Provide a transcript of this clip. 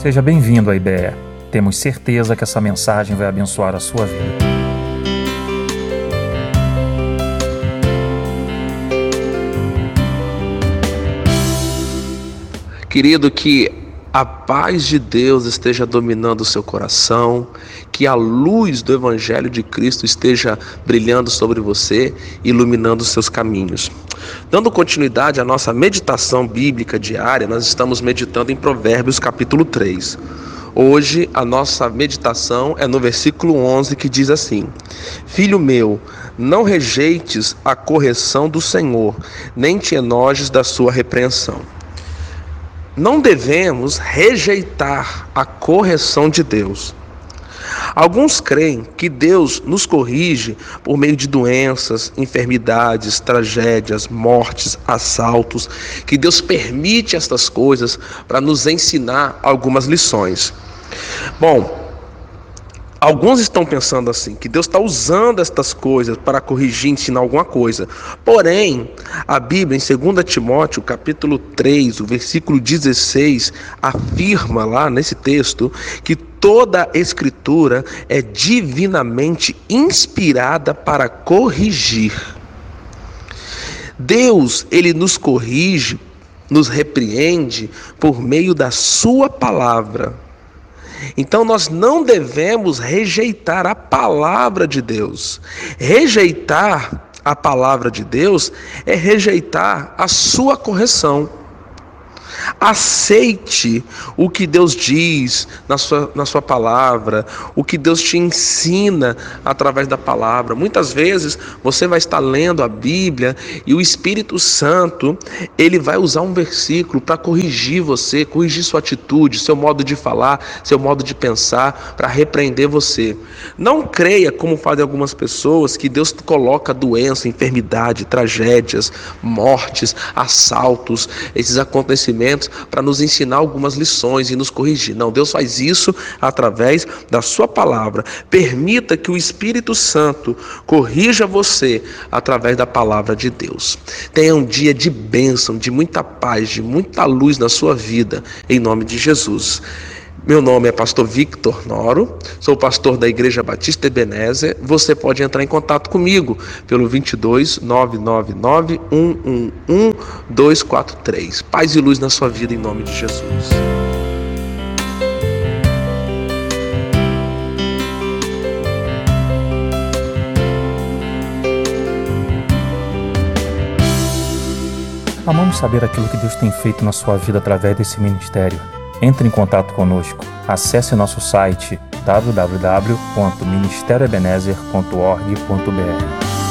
Seja bem-vindo à IBE. Temos certeza que essa mensagem vai abençoar a sua vida. Querido, que a paz de Deus esteja dominando o seu coração, que a luz do Evangelho de Cristo esteja brilhando sobre você, iluminando os seus caminhos. Dando continuidade à nossa meditação bíblica diária, nós estamos meditando em Provérbios capítulo 3. Hoje a nossa meditação é no versículo 11, que diz assim: Filho meu, não rejeites a correção do Senhor, nem te enojes da sua repreensão. Não devemos rejeitar a correção de Deus. Alguns creem que Deus nos corrige por meio de doenças, enfermidades, tragédias, mortes, assaltos, que Deus permite estas coisas para nos ensinar algumas lições. Bom, alguns estão pensando assim, que Deus está usando estas coisas para corrigir, ensinar alguma coisa. Porém, a Bíblia, em 2 Timóteo, capítulo 3, o versículo 16, afirma lá nesse texto que toda a Escritura é divinamente inspirada para corrigir. Deus, Ele nos corrige, nos repreende por meio da sua palavra. Então nós não devemos rejeitar a palavra de Deus. Rejeitar a palavra de Deus é rejeitar a sua correção. Aceite o que Deus diz na sua palavra, o que Deus te ensina através da palavra. Muitas vezes você vai estar lendo a Bíblia e o Espírito Santo, ele vai usar um versículo para corrigir você, corrigir sua atitude, seu modo de falar, seu modo de pensar, para repreender você. Não creia, como fazem algumas pessoas, que Deus coloca doença, enfermidade, tragédias, mortes, assaltos, esses acontecimentos para nos ensinar algumas lições e nos corrigir. Não, Deus faz isso através da sua palavra. Permita que o Espírito Santo corrija você através da palavra de Deus. Tenha um dia de bênção, de muita paz, de muita luz na sua vida, em nome de Jesus. Meu nome é pastor Victor Noro, sou pastor da Igreja Batista Ebenezer. Você pode entrar em contato comigo pelo 22 999 111 243. Paz e luz na sua vida em nome de Jesus. Amamos saber aquilo que Deus tem feito na sua vida através desse ministério. Entre em contato conosco. Acesse nosso site www.ministerioebenezer.org.br.